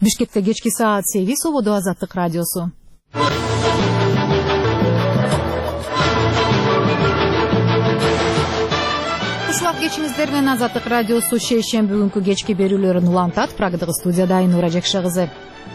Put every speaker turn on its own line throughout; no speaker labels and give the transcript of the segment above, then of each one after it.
Бишкекте кечки саат 8 Ободо Азаттык радиосу. Ушулап кечиңиздер менен Азаттык радиосу шейшемби күнкү кечки берүүлөрүн улантат. Прагдагы студияда Айнура Жекше кызы.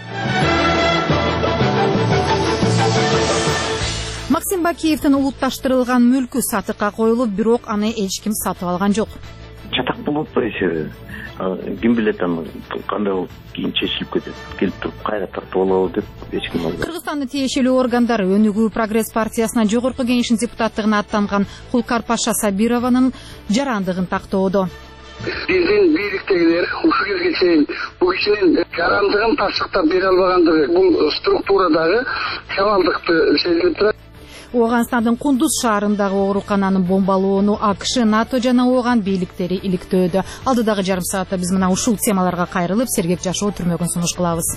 Максим Бакиевдин улутташтырылган мүлкү сатыкка коюлуп, бирок аны эч ким сатып алган жок.
Чатак болот по эсеби. Ким билет аны кандай болуп кийин чечилип кетет. Келип туруп кайра тартып алабы деп эч ким албайт.
Кыргызстандын тиешелүү органдары Өнүгүү прогресс партиясына жогорку кеңештин депутаттыгына аттанган Кулкар Паша Сабированын жарандыгын тактоодо.
Биздин бийликтегилер ушул кезге чейин бул кишинин жарандыгын тапшырыктап бере албагандыгы бул структурадагы кабалдыкты сезилип турат.
Оганстандын Кундуз шаарындагы оорукананын бомбалоону АКШ, НАТО жана ООН бийликтери иликтөөдө. Алдыдагы жарым саатта биз мына ушул темаларга кайрылып, сергек жашоо түрмөгүн сунуш кылабыз.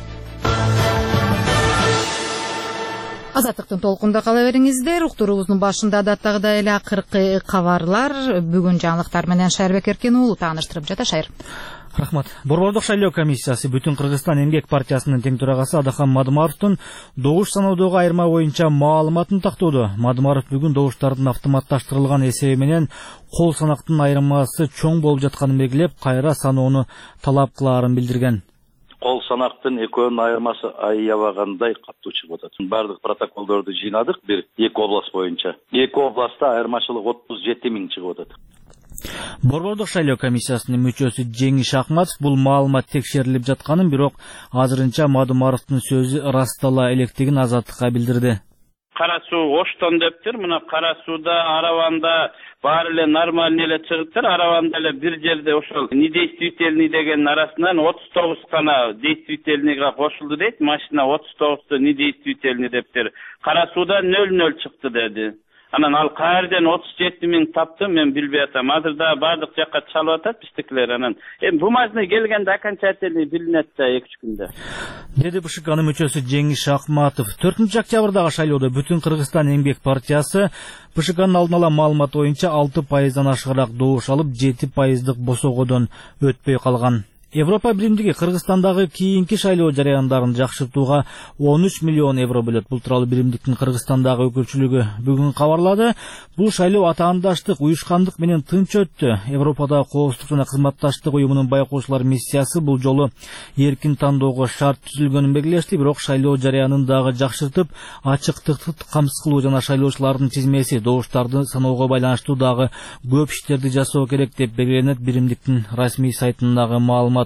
Азаттыктын толкунда кала бериңиздер. Уктуруубуздун башында адаттагыдай эле акыркы кабарлар. Бүгүн жаңылыктар менен Шайырбек Эркен уулу тааныштырып жата. Шайыр.
Рахмат. Борбордук шайлоо комиссиясы Бүтүн Кыргызстан эмгек партиясынын тең төрагасы Адахан Мадымаровдун добуш саноодогу айырма боюнча маалыматын тактоодо. Мадымаров бүгүн добуштардын автоматташтырылган эсеби менен кол санактын айырмасы чоң болуп жатканын белгилеп, кайра саноону талап кылаарын билдирген.
Кол санактын экөөнүн айырмасы аябагандай катуу чыгып атат. Бардык протоколдорду жыйнадык, бир эки область боюнча. Эки областта айырмачылык 37 000 чыгып атат.
Борбордук шайлоо комиссиясынын мүчөсү Жеңиш Акматов бул маалымат текшерилип жатканын, бирок азырынча Мадымаровдун сөзү ырастала электигин Азаттыкка билдирди.
Кара суу оштон дептир. Мына кара сууда Араванда баары эле нормальный эле чыгыптыр. Араванда эле бир жерде ошол недействительный деген арасынан 39 гана действительныйга кошулду дейт. Машина 39ту недействительный дептир. Кара сууда 0-0 чыкты деди. Анан ал каерден 37 000 тапты, мен билбей атам. Азырда бардык жакка чалып атат биздикилер. Анан бумажный келгенде окончательный билинет да 2-3 күндө.
Деди БШКнын мүчөсү Жеңиш Акматов. 4 октябрдагы шайлоодо Бүтүн Кыргызстан эмгек партиясы БШКнын алдын ала маалыматы боюнча 6%дан ашыгыраак добуш алып, 7% босогодон өтпөй калган. Европа биримдиги Кыргызстандагы кийинки шайлоо жарыяндарын жакшыртууга 13 миллион евро бөлөт. Бул тууралуу биримдиктин Кыргызстандагы өкүлчүлүгү бүгүн кабарлады. Бул шайлоо атаандаштык, уюшкандык менен тынч өттү. Европадагы коопсуздук жана кызматташтык уюмунун байкоочулар миссиясы бул жолу эркин тандоого шарт түзүлгөнүн белгилешти, бирок шайлоо жарыянын дагы жакшыртып, ачыктыкты камсыз кылуу жана шайлоочулардын тизмеси, добуштарды саноого байланыштуу дагы көп иштерди жасоо керек деп белгиленет биримдиктин расмий сайтындагы маалымат.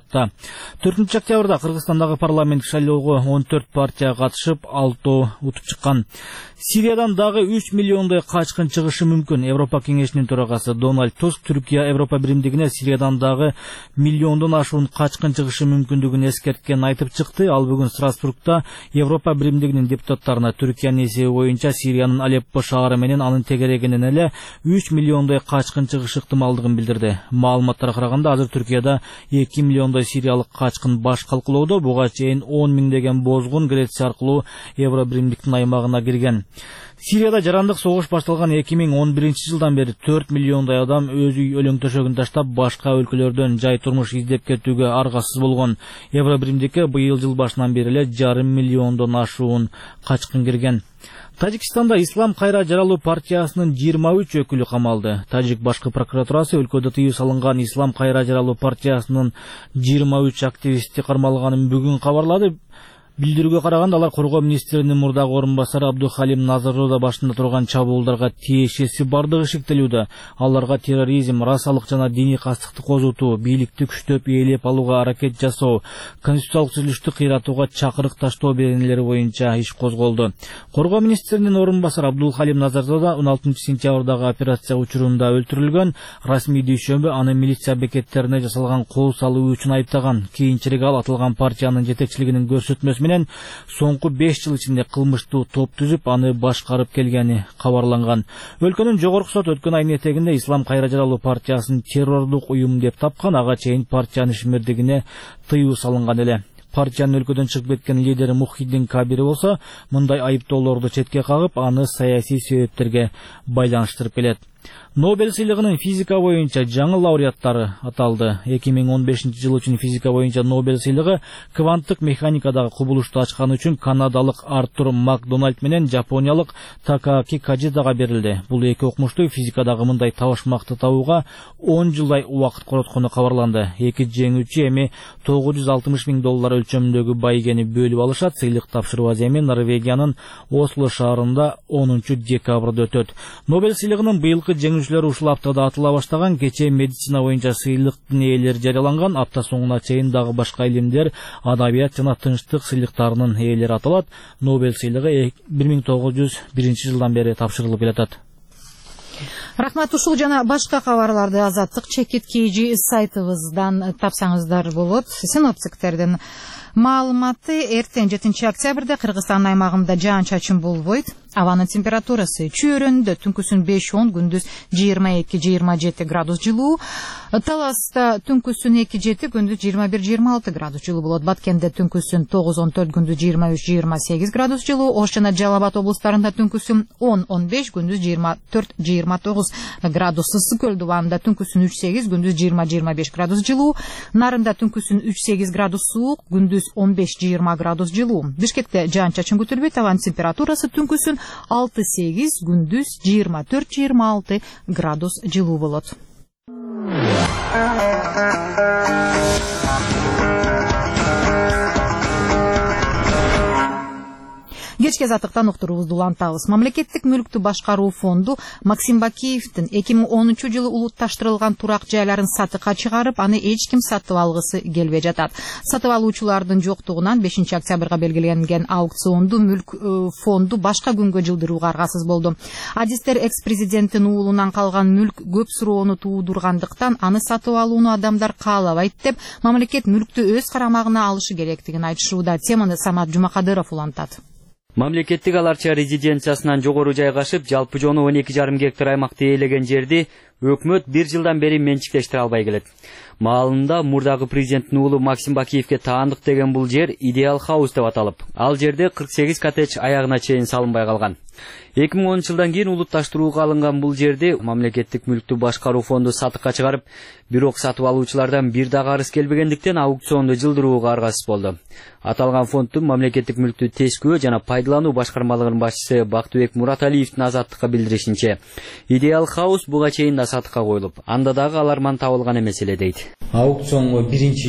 4 октябрда Кыргызстандагы парламент шайлоого 14 партия катышып, 6 утуп чыккан. Сириядан дагы 3 миллиондой качкын чыгышы мүмкүн. Европа кеңешинин төрагасы Дональд Туск Түркия Европа биримдигине Сириядан дагы миллиондон ашуун качкын чыгышы мүмкүндүгүн эскерткенин айтып чыкты. Ал бүгүн Страсбургда Европа биримдигинин депутаттарына Түркиянын эсеби боюнча Сириянын Алеппо шаары менен анын тегерегинен эле 3 миллиондой качкын чыгышы ыктымалдыгын билдирди. Маалыматтарга караганда азыр Түркияда 2 миллиондой сириялык качкын баш калкылоодо. Буга чейин 10 миңдеген бозгун Греция аркылуу Евро биримдиктин аймагына кирген. Сирияда жарандык согуш башталган 2011-жылдан бери 4 миллиондой адам өз үй өлөң төшөгүн таштап, башка өлкөлөрдөн жай турмуш издеп кетүүгө аргасыз болгон. Евро биримдикке быйыл жыл башынан бери эле 5,5 миллиондон ашуун качкын кирген. Тажикстанда Ислам кайра жаралуу партиясынын 23 өкүлү камалды. Тажик башкы прокуратурасы өлкөдө тыюу салынган Ислам кайра жаралуу партиясынын 23 активисти кармалганын бүгүн кабарлады. Билдирүүгө караганда алар коргоо министринин мурдагы орун басары Абдухалим Назарова башында турган чабуулдарга тиешеси бардыгы шектелүүдө. Аларга терроризм, расалык жана диний кастыкты козутуу, бийликти күчтөп ээлеп алууга аракет жасоо, конституциялык түзүлүштү кыйратууга чакырык таштоо беренелери боюнча иш козголду. Коргоо министринин орун басары Абдухалим Назарова 16 сентябрдагы операция учурунда өлтүрүлгөн. Расмий дүйшөмбү аны милиция бекеттерине жасалган кол салуу үчүн айыптаган. Кийинчерээк ал аталган партиянын жетекчилигинин көрсөтмөсү менен соңку 5 жыл ичинде кылмыштуу топ түзүп, аны башкарып келгени кабарланган. Өлкөнүн жогорку сот өткөн айдын этегинде Ислам кайра жаралуу партиясын террордук уюм деп тапкан. Ага чейин партиянын ишмердигине тыюу салынган эле. Партиянын өлкөдөн чыгып кеткен лидери Мухиддин Кабири болсо, мындай айыптоолорду четке кагып, аны саясий себептерге байланыштырып келет. Нобель сыйлыгынын физика боюнча жаңы лауреаттары аталды. 2015 жыл үчүн физика боюнча Нобель сыйлыгы кванттык механикадагы кубулушту ачкан үчүн канадалык Артур Макдональд менен жапониялык Такааки Каджидага берилди. Бул эки окумушту физикадагы мындай табышмакты табууга 10 жылдай убакыт короткону кабарланды. Эки жеңүүчү эми $960,000 өлчөмүндөгү байгени бөлүп алышат. Сыйлык тапшыруу эми Норвегиянын Осло шаарында 10 декабрда өтөт. Нобель сыйлыгынын быйылкы жеңүүчүлөрү ушул аптада атыла баштаган. Кечээ медицина боюнча сыйлыктын ээлери жарыяланган. Апта соңуна чейин дагы башка илимдер, адабият жана тынчтык сыйлыктарынын ээлери аталат. Нобель сыйлыгы 1901 жылдан бери тапшырылып келатат.
Рахмат, ушул жана башка кабарларды Азаттык чекит KG сайтыбыздан тапсаңыздар болот. Синоптиктердин маалыматы: эртең 7 октябрда Кыргызстан аймагында жаан-чачын болбойт. Абанын температурасы чөйрөндө түнкүсүн 5-10, күндүз 22-27 градус жылуу. Таласта түнкүсүн 2-7, күндүз 21-26 градус жылуу болот. Баткенде түнкүсүн 9-14, күндүз 23-28 градус жылуу. Ош жана Жалал Абад облустарында түнкүсүн 10-15, күндүз 24-29 градус. Ысык Көл дубанында түнкүсүн 3-8, күндүз 20-25 градус жылуу. Нарында түнкүсүн 3-8 градус суук, күндүз 15-20 градус жылуу. Бишкекте жаан-чачын күтүлбөйт. Абанын температурасы түнкүсүн 6-8, күндүз 24-26 градус жылуу болот. Кечки азаттыктан уктуруубузду улантабыз. Мамлекеттик мүлктү башкаруу фонду Максим Бакиевдин 2010 жылы улутташтырылган турак жайларын сатыкка чыгарып, аны эч ким сатып алгысы келбей жатат. Сатып алуучулардын жоктугунан 5 октябрга белгиленген аукционду мүлк фонду башка күнгө жылдырууга аргасыз болду. Адистер экс-президенттин уулунан калган мүлк көп суроону туудургандыктан аны сатып алууну адамдар каалабайт деп, мамлекет мүлктү өз карамагына алышы керектигин айтышууда. Теманы Самат Жумакадыров улантат.
Мамлекеттик аларча резиденциясынан жогору жайгашып, жалпы жону 12,5 гектар аймакты ээлеген жерди өкмөт 1 жылдан бери менчиктештире албай келет. Маалында мурдагы президенттин уулу Максим Бакиевке таандык деген бул жер Идеал Хаус деп аталып, ал жерде 48 коттедж аягына чейин салынбай калган. 2010 жылдан кийин улутташтырууга алынган бул жерди мамлекеттик мүлктү башкаруу фонду сатыкка чыгарып, бирок сатып алуучулардан бир дагы арыз келбегендиктен аукционду жылдырууга аргасыз болду. Аталган фонддун мамлекеттик мүлктү тескөө жана пайдалануу башкармалыгынын башчысы Бактыбек Мураталиевдин Азаттыкка билдиришинче, Идеал Хаус буга чейин да сатыкка коюлуп, анда дагы аларман табылган эмес эле дейт.
Аукционго биринчи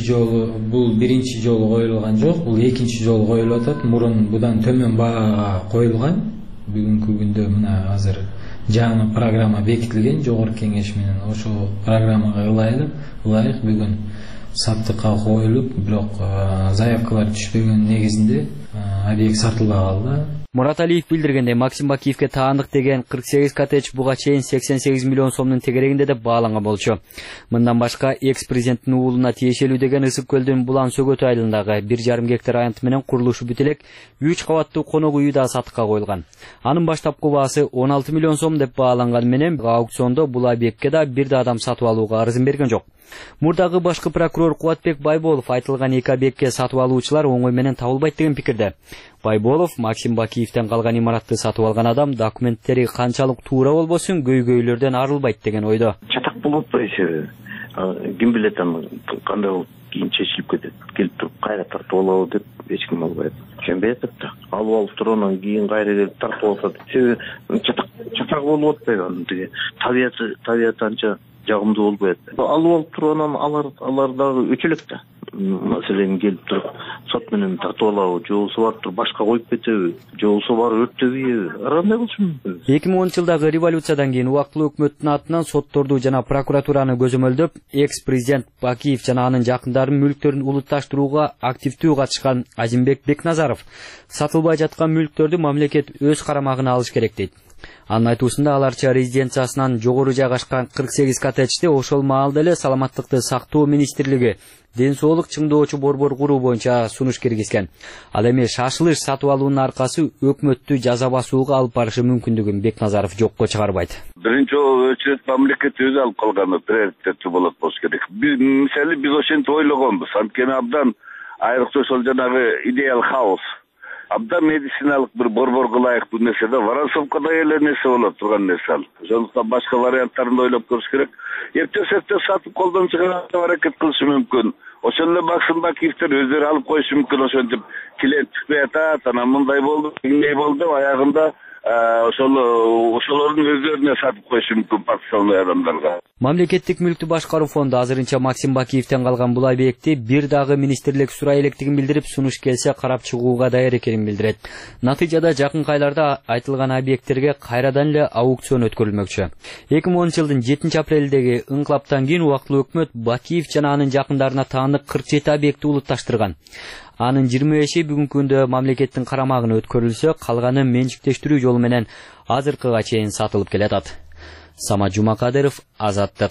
жолу коюлган жок, бул экинчи жолу коюлуп атат. Мурун будан төмөн баага коюлган. Бүгүнкү күндө мына азыр жаңы программа бекитилген жогорку кеңеш менен. Ошол программага ылайык бүгүн сатыкка коюлуп, бирок заявкалар түшпөгөн негизинде объект сатылбай калды.
Мураталиев билдиргендей, Максим Бакиевке таандык деген 48 коттедж буга чейин 88 миллион сомдун тегерегинде деп бааланган болчу. Мындан башка экс-президенттин уулуна тиешелүү деген Ысык Көлдүн Булан Сөгөт айылындагы 1,5 гектар аянт менен курулушу бүт элек 3 кабаттуу конок үйү да сатыкка коюлган. Анын баштапкы баасы 16 миллион сом деп бааланган менен аукциондо бул объектке да бир да адам сатып алууга арызын берген жок. Мурдагы башкы прокурор Кубатбек Байболов айтылган эки объектке сатып алуучулар оңой менен табылбайт деген пикирде. Байболов Максим Бакиевден калган имаратты сатып алган адам документтери канчалык туура болбосун көйгөйлөрдөн арылбайт деген ойдо.
Чатак болот да эсеби. Ким билет аны кандай болуп кийин чечилип кетет. Келип туруп кайра тартып алабы деп эч ким албайт. Ошентпей атат да. Алып тургандан кийин кайра келип тартып алат. Себеби чатак болуп атпайбы тиги табият анча жагымдуу болбойт. Алып тургандан алар дагы өчөлөк да. Маселен келип туруп сот менен тартып алабы, же болбосо барып туруп башка коюп кетеби, же болбосо барып өрттөбүйбү, кандай болушу мүмкүн.
2010 жылдагы революциядан кийин убактылуу өкмөттүн атынан сотторду жана прокуратураны көзөмөлдөп, экс-президент Бакиев жана анын жакындарынын мүлктөрүн улутташтырууга активдүү катышкан Азимбек Бекназаров сатылбай жаткан мүлктөрдү мамлекет өз карамагына алыш керек дейт. Анын айтуусунда аларча резиденциясынан жогору жайгашкан 48 коттеджди ошол маалда эле саламаттыкты сактоо министрлиги ден соолук чыңдоочу борбор куруу боюнча сунуш киргизген. Ал эми шашылыш сатып алуунун аркасы өкмөттү жаза басууга алып барышы мүмкүндүгүн Бекназаров жокко чыгарбайт.
Биринчи очередь мамлекет өзү алып калганы приоритеттүү болот болуш керек. Биз ошентип ойлогонбуз. Анткени абдан айрыкча ошол жанагы Идеал Хаус абдан медициналык бир борборго ылайыктуу нерсе да, Воронцовкада эле нерсе болот турган нерсе ал. Ошондуктан башка варианттарын да ойлоп көрүш керек. Эптеп сатып колдон чыгарып аракет кылышы мүмкүн. Ошол эле Максим Бакиевдер өздөрү алып коюшу мүмкүн. Ошентип клиент чыкпай атат, анан мындай болду, эмне болду деп аягында ошолордун өздөрүнө сатып коюшу мүмкүн потенциалдуу адамдарга.
Мамлекеттик мүлктү башкаруу фонду азырынча Максим Бакиевден калган бул объектти бир дагы министрлик сурай электигин билдирип, сунуш келсе карап чыгууга даяр экенин билдирет. Натыйжада жакынкы айларда айтылган объекттерге кайрадан эле аукцион өткөрүлмөкчү. 2010-жылдын 7-апрелдеги ыңкылаптан кийин убактылуу өкмөт Бакиев жана анын жакындарына таандык 47 объектти улутташтырган. Анын 25-и бүгүнкү күндө мамлекеттин карамагына өткөрүлсө, калганы менчиктештирүү жолу менен азыркыга чейин сатылып келатат. Самат Жумакадыров, Азаттык.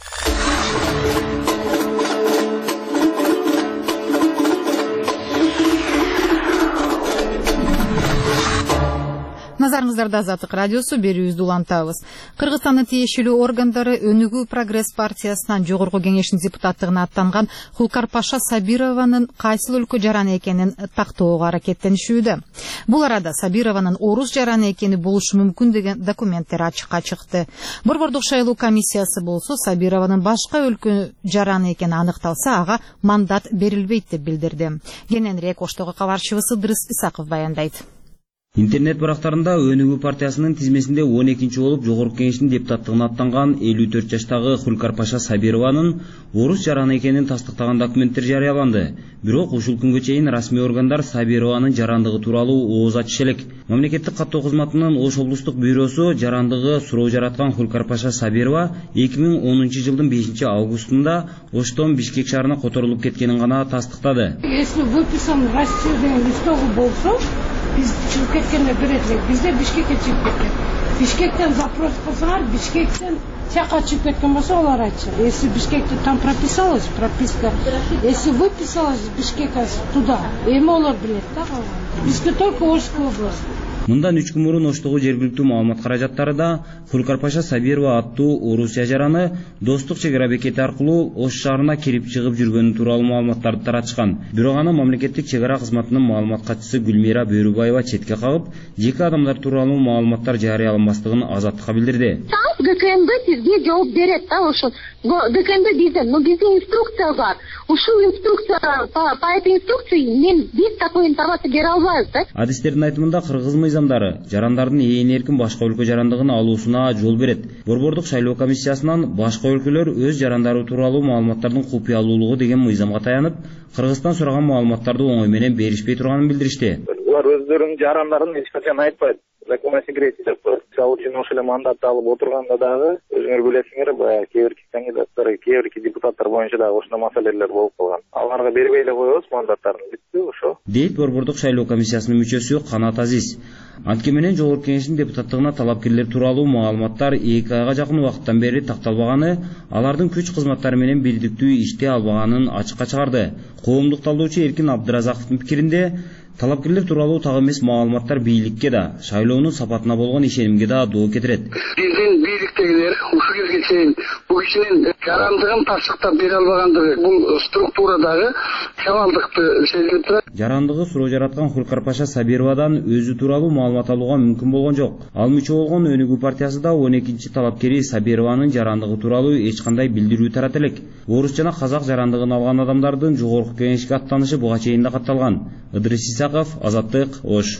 Назарыңыздарда Азаттык радиосу, берүүбүздү улантабыз. Кыргызстандын тиешелүү органдары Өнүгүү прогресс партиясынан жогорку кеңештин депутаттыгына аттанган Хулкар Паша Сабированын кайсыл өлкө жараны экенин тактоого аракеттенишүүдө. Бул арада Сабированын орус жараны экени болушу мүмкүн деген документтер ачыкка чыкты. Борбордук шайлоо комиссиясы болсо Сабированын башка өлкө жараны экени аныкталса, ага мандат берилбейт деп билдирди. Кененирээк Оштогу кабарчыбыз Ыдырыс Исаков баяндайт.
Интернет барактарында Өнүгүү партиясынын тизмесинде 12-чи болуп жогорку кеңештин депутаттыгына аттанган 54 жаштагы Хулкар Паша Сабированын орус жараны экенин тастыктаган документтер жарыяланды. Бирок ушул күнгө чейин расмий органдар Сабированын жарандыгы тууралуу ооз ачыш элек. Мамлекеттик каттоо кызматынын Ош облустук бюросу жарандыгы суроо жараткан Хулкар Паша Сабирова 2010-жылдын 5-августунда Оштон Бишкек шаарына которулуп кеткенин гана тастыктады.
Если выписан расчётный листок болсо, biz çıkıp ketkenler biretler. Bizde Bişkek'e çıkıp ketken. Bişkek'ten запрос кылсаңар, Бишкектен чакка чыгып кеткен болсо олар айтчу. Если Бишкекте там прописалась прописка, если выписалась Бишкека туда, эми олар билет да калган. Бизге только Ошская область.
Мындан 3 күн мурун Оштогу жергиликтүү маалымат каражаттары да Хулкар Паша Сабирова аттуу Орусия жараны достук чегара бекети аркылуу Ош шаарына кирип чыгып жүргөнү тууралуу маалыматтарды таратышкан. Бирок аны мамлекеттик чегара кызматынын маалымат катчысы Гүлмира Бөрүбаева четке кагып, жеке адамдар тууралуу маалыматтар жарыяланбастыгын Азаттыкка билдирди.
ГКМБ сизге жооп берет да, ошол ГКМБ бизден, но бизде инструкция бар. Ушул инструкция, по этой инструкции биз такой информация бере албайбыз да.
Адистердин айтымында кыргыз мыйзамдары жарандардын ээн эркин башка өлкө жарандыгын алуусуна жол берет. Борбордук шайлоо комиссиясынан башка өлкөлөр өз жарандары тууралуу маалыматтардын купуялуулугу деген мыйзамга таянып, Кыргызстан сураган маалыматтарды оңой менен беришпей турганын билдиришти.
Булар өздөрүнүн жарандарын эч качан айтпайт. Закон о секрете деп коет. Мисалы үчүн ошол мандат алып отурганда дагы өзүңөр билесиңер, баягы кээ бирки кандидаттар, кээ бирки депутаттар боюнча дагы ошондой маселелер болуп калган. Аларга бербей эле коебуз мандаттарын, бүттү ошо.
Дейт Борбордук шайлоо комиссиясынын мүчөсү Канат Азиз. Анткени менен жогорку кеңештин депутаттыгына талапкерлер тууралуу маалыматтар 2 айга жакын убакыттан бери такталбаганы, алардын күч кызматтары менен бирдиктүү иштей албаганын ачыкка чыгарды. Коомдук талдоочу Эркин Абдыразаковдун пикиринде, талапкерлер тууралуу так эмес маалыматтар бийликке да, шайлоонун сапатына болгон ишенимге да доо кетирет.
Биздин бийликтегилер ушул кезге чейин бул кишинин жарандыгын тастыктап бере албагандыгы, бул структурадагы кабалдыкты сезилип турат.
Жарандыгы суроо жараткан Хулкар Паша Сабировадан өзү тууралуу маалымат алууга мүмкүн болгон жок. Ал мүчө болгон Өнүгүү партиясы да 12-чи талапкери Сабированын жарандыгы тууралуу эч кандай билдирүү тарата элек. Орус жана казак жарандыгын алган адамдардын жогорку кеңешке аттанышы буга чейин да катталган. Ыдырыс Исаков, Азаттык, Ош.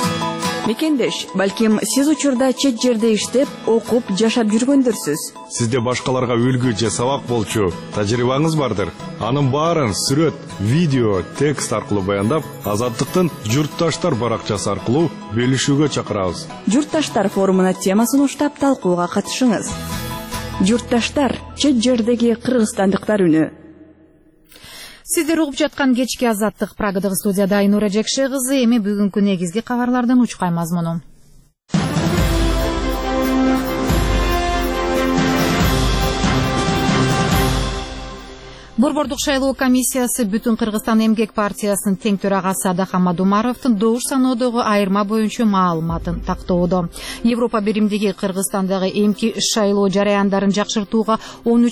Мекендеш, балким сиз учурда чет жерде иштеп, окуп, жашап жүргөндүрсүз.
Сизде башкаларга үлгү же сабак болчу тажрыйбаңыз бардыр. Анын баарын сүрөт, видео, текст аркылуу баяндап, Азаттыктын Журтташтар баракчасы аркылуу бөлүшүүгө чакырабыз.
Журтташтар форумуна темасын уштап талкууга катышыңыз. Журтташтар, чет жердеги кыргызстандыктар үнү.
Сиздер угуп жаткан кечки Азаттык, Прагадагы студияда Айнура Жекше кызы. Эми бүгүнкү негизги кабарлардын учкай мазмуну. Борбордук шайлоо комиссиясы Бүтүн Кыргызстан эмгек партиясынын тең төрагасы Адахам Адумаровдун добуш саноодогу айырма боюнча маалыматын тактоодо. Европа биримдиги Кыргызстандагы эмки шайлоо жараяндарын жакшыртууга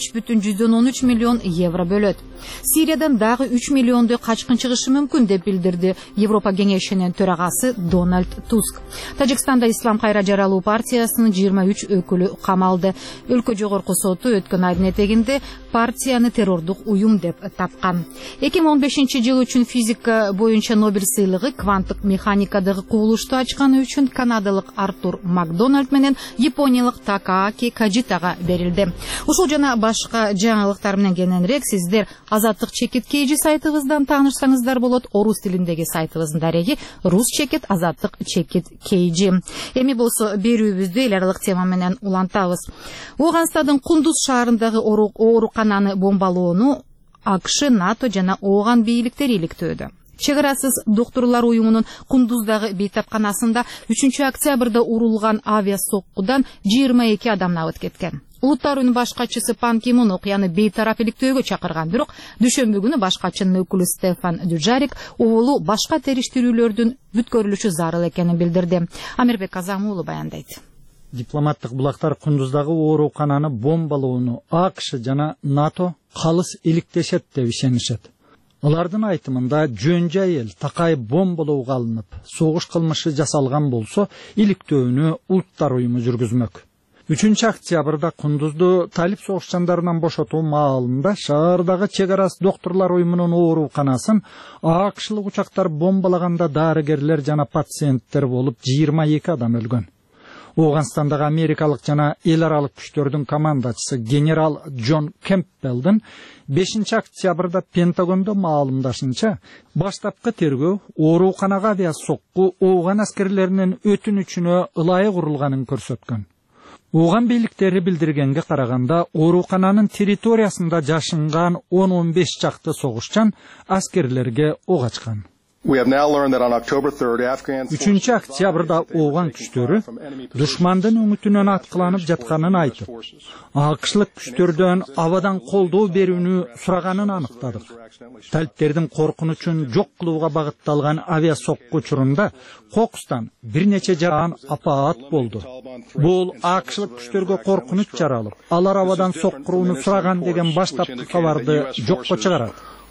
13,13 миллион евро бөлөт. Сириядан дагы 3 миллионду качкын чыгышы мүмкүн деп билдирди Европа кеңешинин төрагасы Дональд Туск. Тажикстанда Ислам кайра жаралуу партиясынын 23 өкүлү камалды. Өлкө жогорку соту өткөн айдын этегинде партияны террордук уюм деп тапкан. 2015 жыл үчүн физика боюнча Нобель сыйлыгы кванттык механикадагы кубулушту ачканы үчүн канадалык Артур Макдональд менен япониялык Такааки Каджитага берилди. Ушул жана башка жаңылыктар менен кененирээк сиздер Азаттык чекит KG сайтыбыздан таанышсаңыздар болот. Орус тилиндеги сайтыбыздын дареги Рус чекит Азаттык чекит KG. Эми болсо берүүбүздү эл аралык тема менен улантабыз. Ооганстандын Кундуз шаарындагы оорукананы бомбалоону АКШ, НАТО жана ооган бийликтери иликтөөдө. Чегарасыз доктурлар уюмунун Кундуздагы бейтапканасында 3 октябрда урулган авиасоккудан 22 адам набыт кеткен. Улуттар уюмунун башкачысы Пан Ки Мун окуяны бейтарап иликтөөгө чакырган, бирок дүйшөмбү күнү башкачынын өкүлү Стефан Дюжарик уулу башка териштирүүлөрдүн бүткөрүлүшү зарыл экенин билдирди. Амирбек Казам уулу баяндайт.
Дипломаттык булактар Кундуздагы оорукананы бомбалоону АКШ жана НАТО калыс иликтешет деп ишенишет. Алардын айтымында жөн жай эл такай бомбалоого алынып, согуш кылмышы жасалган болсо, иликтөөнү Улуттар уюму жүргүзмөк. 3 октябрда Кундузду талип согушчандарынан бошотуу маалында шаардагы чегарас доктурлар уюмунун ооруканасын АКШлык учактар бомбалаганда дарыгерлер жана пациенттер болуп 22 адам өлгөн. Ооганстандагы америкалык жана эл аралык күчтөрдүн командачысы генерал Джон Кемпбелдин 5 октябрда Пентагондо маалымдашынча, баштапкы тергөө ооруканага авиасокку ооган аскерлеринин өтүнүчүнө ылайык урулганын көрсөткөн. Ооган бийликтери билдиргенге караганда, оорукананын территориясында жашынган 10-15 чакты согушчан аскерлерге ок ачкан. 3 октябрда ооган күчтөрү душмандын өңүтүнөн аткыланып жатканын айтып, АКШлык күчтөрдөн абадан колдоо берүүнү сураганын аныктадык. Талиптердин коркунучун жок кылууга багытталган авиасокку учурунда Кокустан бир нече жаран апаат болду. Бул АКШлык күчтөргө коркунуч жаралып, алар абадан соккурууну сураган деген баштапкы кабарды жокко чыгарат,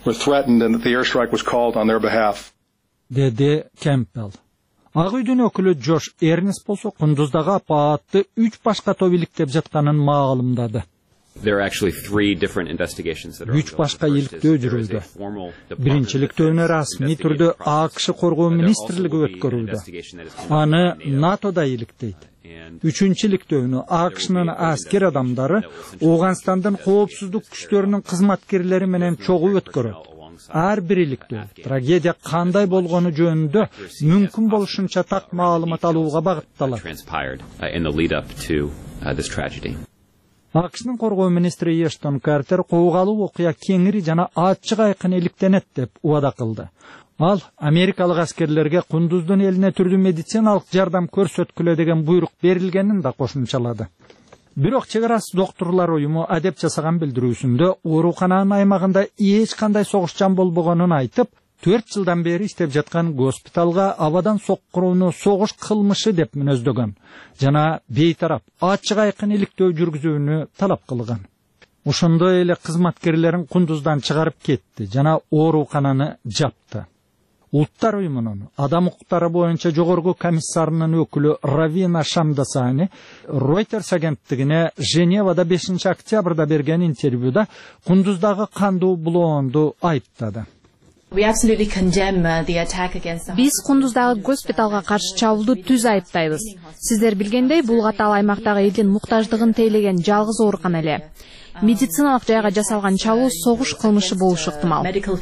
деди Кемпбелл. Ак үйдүн өкүлү Джош Эрнест болсо Кундуздагы апаатты 3 башка топ иликтеп жатканын маалымдады. 3 башка иликтөө жүрүүдө. Биринчи иликтөөнү расмий түрдө АКШ коргоо министрлиги өткөрүүдө. Аны НАТО да иликтейт. 3-чү иликтөөнү АКШнын аскер адамдары Ооганстандын коопсуздук күчтөрүнүн кызматкерлери менен чогуу өткөрөт. Ар бир иликтөө трагедия кандай болгону жөнүндө мүмкүн болушунча так маалымат алууга багытталат. АКШнын коргоо министри Эштон Картер куугалуу окуя кеңири жана ачык айкын иликтенет деп убада кылды. Ал америкалык аскерлерге Кундуздун элине түрдүү медициналык жардам көрсөткүлө деген буйрук берилгенин да кошумчалады. Бирок чегарас доктурлар уюму адеп жасаган билдирүүсүндө оорукананын аймагында эч кандай согушчан болбогонун айтып, 4 жылдан бери иштеп жаткан госпиталга абадан соккурууну согуш кылмышы деп мүнөздөгөн жана бейтарап ачык айкын иликтөө жүргүзүүнү талап кылган. Ошондой эле кызматкерлерин Кундуздан чыгарып кетти жана оорукананы жапты. Улуттар уюмунун адам укуктары боюнча жогорку комиссарынын өкүлү Равина Шамдасани Reuters агенттигине Женевада 5 октябрда берген интервьюда Кундуздагы кандуу булоонду айыптады.
Биз Кундуздагы госпиталга каршы чабуулду түз айыптайбыз. Сиздер билгендей, бул катал аймактагы элдин муктаждыгын тейлеген жалгыз оорукана эле. Медициналык жайга жасалган чабуул согуш кылмышы болушу ыктымал.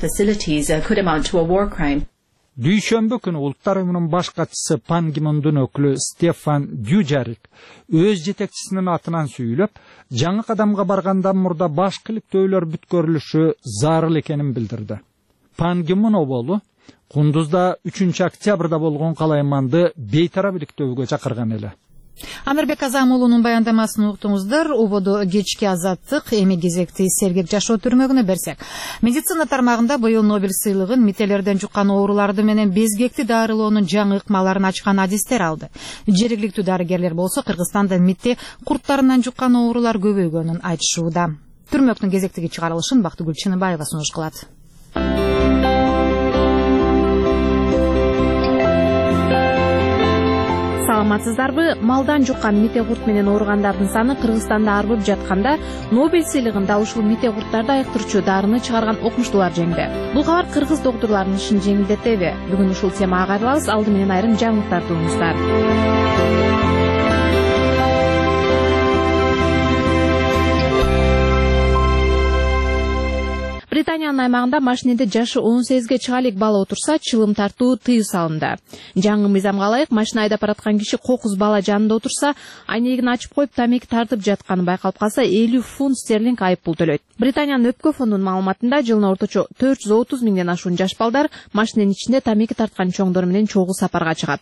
Дүйшөмбү күнү Улуттар уюмунун баш катчысы Пан Ки Мундун өкүлү Стефан Дюжарик өз жетекчисинин атынан сүйлөп, жаңы кадамга баргандан мурда башкы иликтөөлөр бүткөрүлүшү зарыл экенин билдирди. Пан Ки Мун оболу Кундузда 3 октябрда болгон калайманды бейтарап иликтөөгө чакырган эле.
Амирбек Азам уулунун баяндамасын уктуңуздар. Убоду кечки Азаттык, эми кезекти сергек жашоо түрмөгүнө берсек. Медицина тармагында быйыл Нобель сыйлыгын мителерден жуккан ооруларды менен безгекти дарылоонун жаңы ыкмаларын ачкан адистер алды. Жергиликтүү дарыгерлер болсо Кыргызстанда митте курттарынан жуккан оорулар көбөйгөнүн айтышууда. Түрмөктүн кезектеги чыгарылышын Бактыгүл Чыныбаева сунуш кылат.
Саламатсыздарбы? Малдан жуккан мите курт менен ооругандардын саны Кыргызстанда арбып жатканда Нобель сыйлыгында ушул мите курттарды айыктырчу дарыны чыгарган окумуштуулар жеңди. Бул кабар кыргыз доктурларынын ишин жеңилдетеби? Бүгүн ушул темага кайрылабыз. Алды менен айрым жаңылыктар туңуздар. Британиянын аймагында машинеде жашы 18ге чыга элек бала отурса, чылым тартуу тыюу салынды. Жаңы мыйзамга ылайык машина айдап бараткан киши 9 бала жанында отурса, айнегин ачып коюп тамеки тартып жатканы байкалып калса 50 фунт стерлинг айып пул төлөйт. Британиянын өпкө фондунун маалыматында жылына орточо 430 миңден ашуун жаш балдар машиненин ичинде тамеки тарткан чоңдор менен чогуу сапарга чыгат.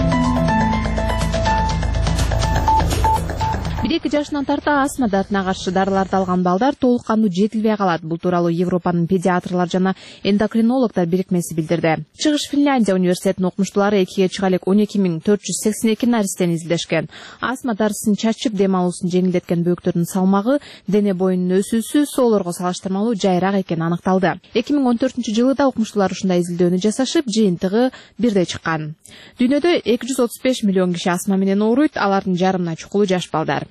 1-2 жашынан тарта астма дартына каршы дарыларды алган балдар толук кандуу жетилбей калат. Бул тууралуу Европанын педиатрлар жана эндокринологдор бирикмеси билдирди. Чыгыш Финляндия университетинин окумуштуулары 2ге чыга элек 12482 наристени изилдешкен. Астма дарысын чачып дем алуусун жеңилдеткен бөөктөрдүн салмагы дене боюнун өсүүсү соолорго салыштырмалуу жайыраак экени аныкталды. 2014-жылы да окумуштуулар ушундай изилдөөнү жасашып, жыйынтыгы бирдей чыккан. Дүйнөдө 235 миллион киши астма менен ооруйт, алардын жарымына чукулу жаш балдар.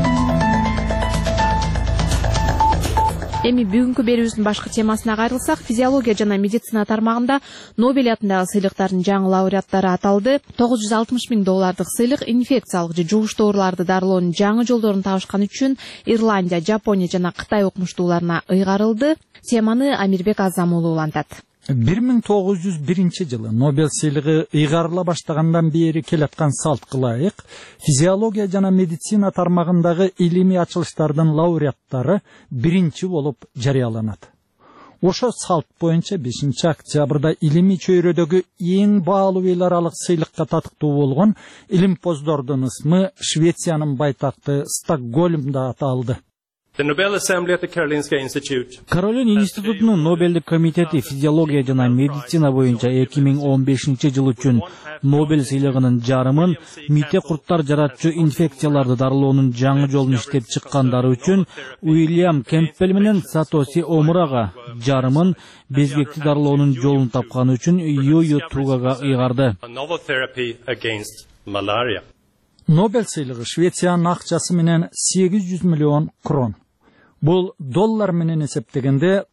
Эми бүгүнкү берүүбүздүн башкы темасына кайрылсак, физиология жана медицина тармагында Нобель атындагы сыйлыктардын жаңы лауреаттары аталды. $960 миң сыйлык инфекциялык же жугуштуу ооруларды дарылоонун жаңы жолдорун табышкан үчүн Ирландия, Жапония жана Кытай окумуштууларына ыйгарылды. Теманы Амирбек Азам уулу улантат.
1901 жылы Нобель сыйлыгы ыйгарыла баштагандан бери келаткан салтка ылайык физиология жана медицина тармагындагы илимий ачылыштардын лауреаттары биринчи болуп жарыяланат. Ошо салт боюнча 5 октябрда илимий чөйрөдөгү эң баалуу эл аралык сыйлыкка татыктуу болгон илимпоздордун ысмы Швециянын байтакты Стокгольмда аталды.
Каролин институтунун Нобелдик комитети физиология жана медицина боюнча 2015 жыл үчүн Нобель сыйлыгынын жарымын мите курттар жаратчу инфекцияларды дарылоонун жаңы жолун иштеп чыккандары үчүн Уильям Кемпбелл менен Сатоси Омурага, жарымын безгекти дарылоонун жолун тапканы үчүн Юю Тугага ыйгарды.
Нобель сыйлыгы Швециянын акчасы менен 800 миллион крон. Бул доллар менен эсептегенде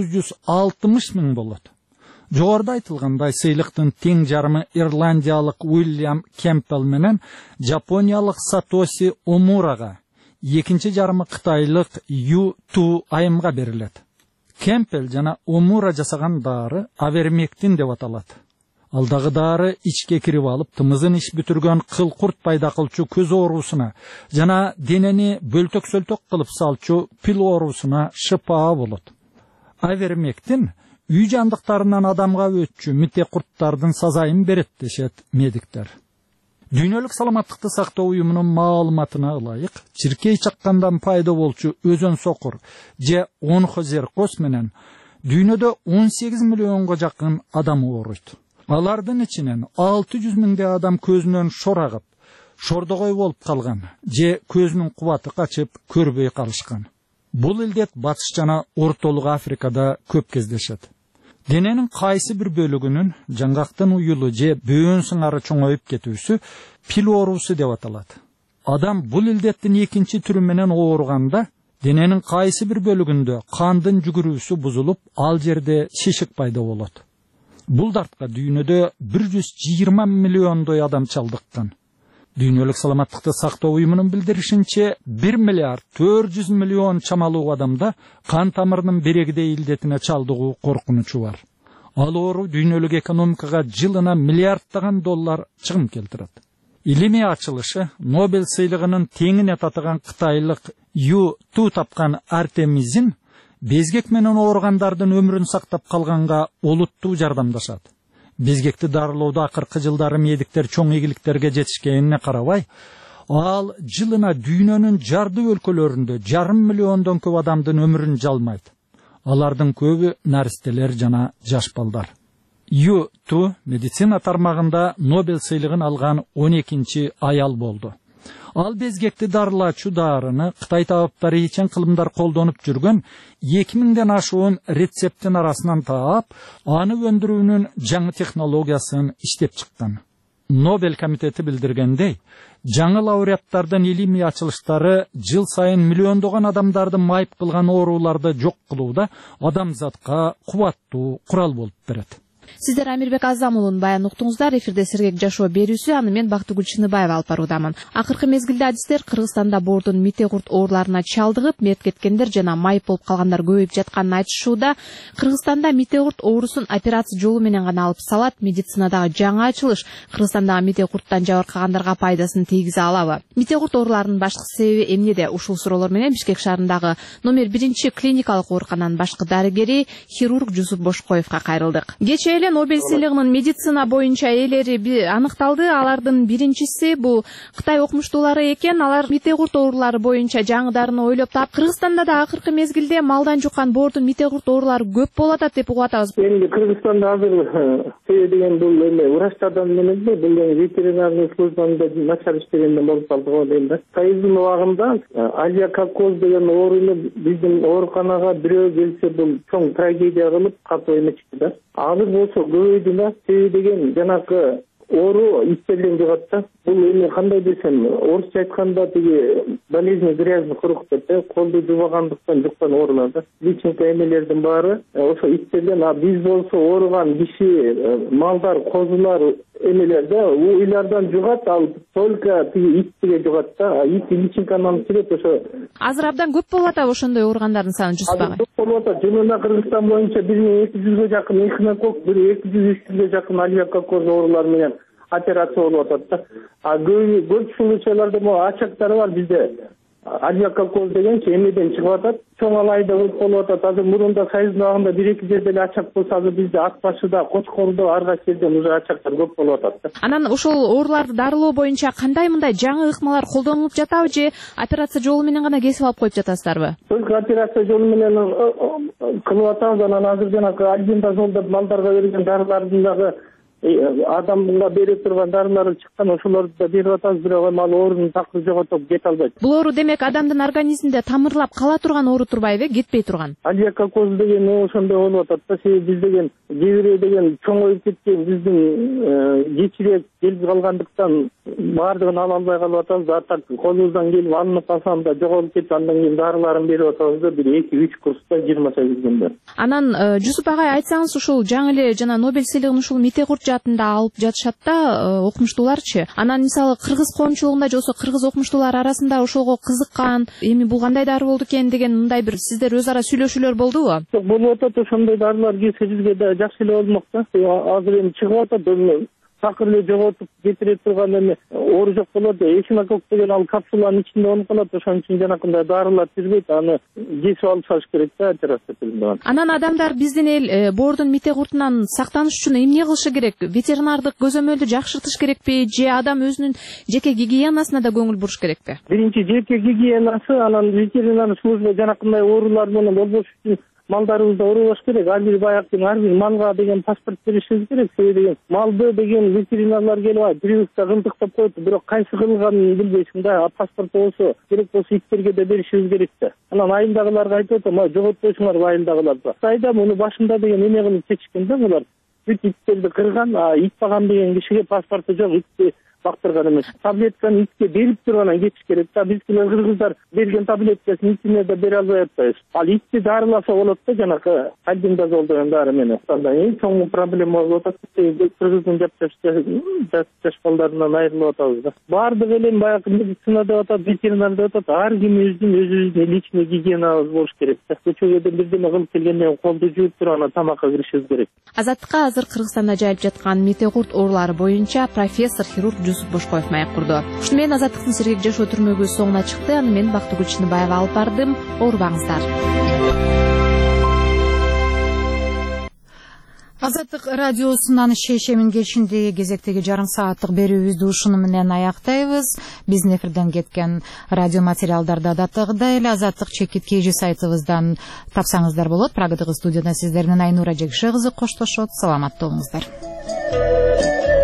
960 миң болот. Жогоруда айтылгандай сыйлыктын тең жарымы ирландиялык Уильям Кемпбелл менен жапониялык Сатоси Омурага, экинчи жарымы кытайлык Ю Ту Айымга берилет. Кемпбелл жана Омура жасаган дары авермектин деп аталат. Алдагы дары ичке кирип алып, тымызын иш бүтүргөн кыл курт пайда кылчу көз оорусуна жана денени бөлтөк-сөлтөк кылып салчу пил оорусуна шыпаа болот. Авермектин үй жандыктарынан адамга өтчү мите курттардын сазайын берет дешет медиктер. Дүйнөлүк саламаттыкты сактоо уюмунун маалыматына ылайык, чиркей чаккандан пайда болчу өзөн сокур же онхозеркоз менен дүйнөдө 18 миллионго жакын адам ооруйт. Алардын ичинен 600 миңдей адам көзүнөн шор агып, шордогой болуп калган же көзүнүн кубаты качып көрбөй калышкан. Бул илдет Батыш жана Ортолук Африкада көп кездешет. Дененин кайсы бир бөлүгүнүн жаңгактын уюлу же бөөн сыңары чоңоюп кетүүсү пил оорусу деп аталат. Адам бул илдеттин экинчи түрү менен ооруганда дененин кайсы бир бөлүгүндө кандын жүгүрүүсү бузулуп, ал жерде шишик пайда болот. Бул дартка дүйнөдө 120 миллиондой адам чалдыккан. Дүйнөлүк саламаттыкты сактоо уюмунун билдиришинче 1 миллиард 400 миллион чамалуу адамда кан тамырынын берегидей илдетине чалдыгуу коркунучу бар. Ал оору дүйнөлүк экономикага жылына миллиарддаган доллар чыгым келтирет. Илимий ачылышы Нобель сыйлыгынын теңине татыган кытайлык Ю Ту тапкан Артемизин безгек менен ооругандардын өмүрүн сактап калганга олуттуу жардамдашат. Безгекти дарылоодо акыркы жылдары медиктер чоң ийгиликтерге жетишкенине карабай, Ал жылына дүйнөнүн жарды өлкөлөрүндө 1,5 миллиондон көп адамдын өмүрүн жалмайт. Алардын көбү наристелер жана жаш балдар. Ю Ту медицина тармагында Нобель сыйлыгын алган 12-чи аял болду. Ал безгекти дарылаачу дарыны Кытай табыптары ичен кылымдар колдонуп жүргөн 2000ден ашуун рецепттин арасынан таап, аны өндүрүүнүн жаңы технологиясын иштеп чыккан. Нобель комитети билдиргендей, жаңы лауреаттардын илимий ачылыштары жыл сайын миллиондогон адамдарды майып кылган ооруларды жок кылууда адамзатка кубаттуу курал болуп берет.
Сиздер Амирбек Азам уулун баян уктуңуздар. Эфирде сергек жашоо берүүсү, аны мен Бактыгүл Чыныбаева алып баруудамын. Акыркы мезгилде адистер Кыргызстанда боордун мите-курт ооруларына чалдыгып, мерт кеткендер жана майып болуп калгандар көбөйүп жатканын айтышууда. Кыргызстанда мите-курт оорусун операция жолу менен гана алып салат. Медицинадагы жаңы ачылыш Кыргызстандагы мите-курттан жабыркагандарга пайдасын тийгизе алабы? Мите-курт ооруларынын башкы себеби эмнеде? Ушул суроолор менен Бишкек шаарындагы номер 1 клиникалык оорукананын башкы дарыгери хирург Жусуп Бошкоевго кайрылдык. Нобель сыйлыгынын медицина боюнча ээлери аныкталды. Алардын биринчиси бул Кытай окумуштуулары экен. Алар мите-курт оорулары боюнча жаңы дарыны ойлоп таап, Кыргызстанда да акыркы мезгилде малдан жуккан боордун мите-курт оорулары көп болуп атат деп угуп атабыз.
Эми Кыргызстанда азыр деген бул врачтардан эмес, бул ветеринарный службада начар иштегенден болуп калды го дейм да. Союздун убагында алия-кокоз деген ооруну биздин ооруканага бирөө келсе бул чоң трагедия кылып катып эметчү да. Азыр болсо көбөйдү да. Себеби деген жанакы оору иттерден жугат да. Бул эми кандай десем, орусча айтканда тиги болезнь грязных рук деп, колду жубагандыктан жуккан оорулар да. Личинка эмелердин баары ошо иттерден. Биз болсо ооруган киши, малдар, козулар эмелерде уйлардан жугат, ал только тиги иттиге жугат да. Ит личинканы сүрөт ошо.
Азыр абдан көп болуп атабы ошондой ооругандардын саны Жусуп ага?
Көп болуп атат. Жылына Кыргызстан боюнча 1200-гө жакын эхинокок, 200-300-гө жакын алия-кокоз оорулар менен операция болуп атат да. Көп случайларда ачактары бар бизде. Алия-кокоз дегенчи эмеден чыгып атат. Чоң алайда болуп атат. Азыр мурунда Союздун абагында 1-2 жерде эле ачак болсо, азыр бизде Ак Башыда, Кочкордо, ар кайсы жерден уже ачактар көп болуп атат.
Анан ошол ооруларды дарылоо боюнча кандай мындай жаңы ыкмалар колдонулуп жатабы же операция жолу менен гана кесип алып коюп жатасыздарбы?
Только операция жолу менен кылып атабыз. Анан азыр жанагы альбендазол деп малдарга берген дарылардын дагы адамга бере турган дарылары чыккан, ошолорду да берип атабыз, бирок мал оорунун такыр жоготуп кете албайт.
Бул оору демек адамдын организминде тамырлап кала турган оору турбайбы, кетпей турган?
Алия-кокоз деген ошондой болуп атат да. Себеби биз деген кээ деген чоңоюп кеткен биздин кечирээк келип калгандыктан баардыгын ала албай калып атабыз. Артак колубуздан келип алынып калсам да жоголуп кетип, андан кийин дарыларын берип атабыз да, бир 2-3 курста 28 күндө.
Анан Жусуп агай, айтсаңыз, ушул жаңы эле жана Нобель сыйлыгын ушул мите-курт жаатында алып жатышат да окумуштууларчы. Анан мисалы кыргыз коомчулугунда же болсо кыргыз окумуштуулар арасында ошого кызыккан, эми бул кандай дары болду экен деген мындай бир сиздер өз ара сүйлөшүүлөр болдубу?
Жок, болуп атат. Ошондой дарылар келсе бизге да жакшы эле болмок да. Азыр эми чыгып атат. Такыр эле жоготуп кетире турган эми оору жок болот. Эхинокок деген ал капсуланын ичинде болуп калат. Ошон үчүн жанакындай дарылар түзбөйт. Аны кесип алып салыш керек да, операция түзүлгөн.
Анан адамдар биздин эл боордун мите-куртунан сактаныш үчүн эмне кылышы керек? Ветеринардык көзөмөлдү жакшыртыш керекпи же адам өзүнүн жеке гигиенасына да көңүл буруш керекпи?
Биринчи жеке гигиенасы, анан ветеринар служба жанакындай оорулар менен болбош үчүн малдарыбызды оорубаш керек. Ар бир баяктын ар бир малга деген паспорт беришибиз керек. Себеби деген малды деген ветеринарлар келип прививка кылдыктап коет, бирок кайсы кылганын билбейсиң да. Паспорт болсо керек болсо иттерге да беришибиз керек да. Анан айылдагыларга айтып атам, жоготпойсуңар айылдагыларга. Кытайда муну башында деген эме кылып чечишкен да булар. Бүт иттерди кырган, ит багам деген кишиге паспорту жок, итти бактырган эмес. Таблетканы итке берип туруп анан кетиш керек да. Бизгилер кыргыздар берген таблеткасын итине да бере албай атпайбыз. Ал итти дарыласа болот да, жанакы альбендазол деген дары менен. Анда эң чоң проблема болуп атат. Кыргыздын жаш балдарынан айрылып атабыз да. Баардык эле баягы медицина деп атат, ветеринар деп атат. Ар ким өзүнүн личный гигиенабыз болуш керек да. Көчөгө бирдеме кылып келгенден колду жууп туруп анан тамакка киришибиз керек.
Азаттыкка азыр Кыргызстанда жайылып жаткан мите-курт оорулары боюнча профессор хирург Жусуп Бошкоев маек курду. Ушуну менен Азаттыктын сергек жашоо түрмөгү соңуна чыкты. Аны мен Бактыгүл Чыныбаева алып бардым. Оорубаңыздар.
Азаттык радиосунан шешемин кечинде кезектеги жарым сааттык берүүбүздү ушуну менен аяктайбыз. Биздин эфирден кеткен радио материалдарды адаттагыдай эле Азаттык чекит KG сайтыбыздан тапсаңыздар болот. Прагадагы студияда сиздердин Айнура Жекше кызы коштошот. Саламатта болуңуздар.